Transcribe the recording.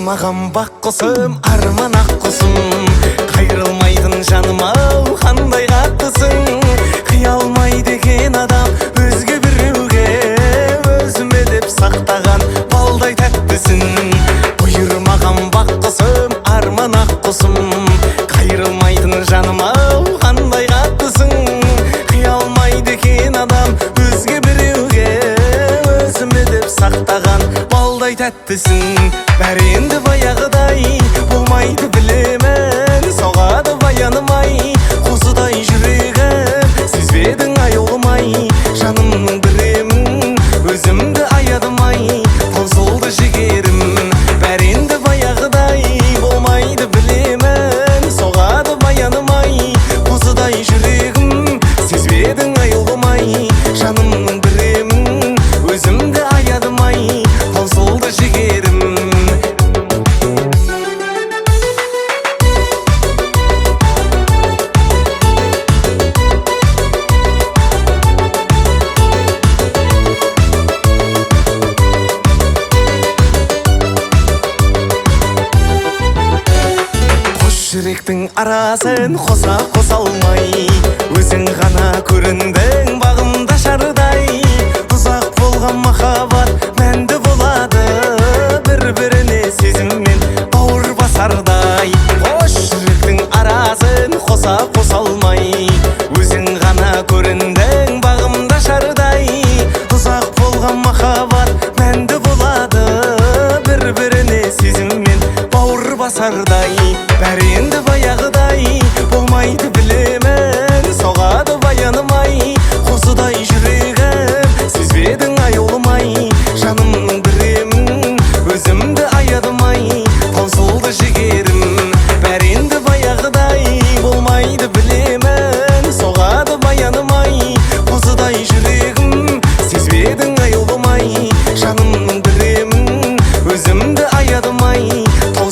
Маған бақ құсым, арман ақ құсым, қайрылмайтын жаным ау, қандай қаттысың. Қия алмайды екен адам өзге біреуге, өзіме деп сақтаған балдай тәттісің. Бұйырмаған бақ құсым, арман ақ құсым, қайрылмайтын жаным ау, қандай қаттысың. Қия алмайды екен адам өзге біреуге, өзіме деп сақтаған балдай тәттісің. Бәрі енді баяғыдай болмайды білемін, соғады баянымай қозыдай жүрегім. Сезбедің аяулымай жанымның біремін, өзімді аядымай таусылды жігерім. Бәрі енді баяғыдай болмайды білемін, соғады баянымай қозыдай жүрегім. Сезбедің аяулымай жанымның біремін, өзімді аядымай таусылды жігерім. Жүректің арасын қоса алмай, өзің ғана көріндің бағымда шардай. Ұзақ болған махаббат мәнді болады, бір-біріне сезіммен бауыр басардай. Қош жүректің арасын қоса алмай, өзің ғана көріндің бағымда шардай. Ұзақ болған махаббат мәнді болады, бір-біріне сезіммен бауыр басардай. Бәрі енді баяғыдай болмайды білемін, соғады баянымай қозыдай жүрегім. Сезбедің аяулымай жанымның біремін, өзімді аядымай таусылды жігерім. Бәрі енді баяғыдай болмайды білемін, соғады баянымай қозыдай жүрегім. Сезбедің аяулымай жанымның біремін, өзімді аядымай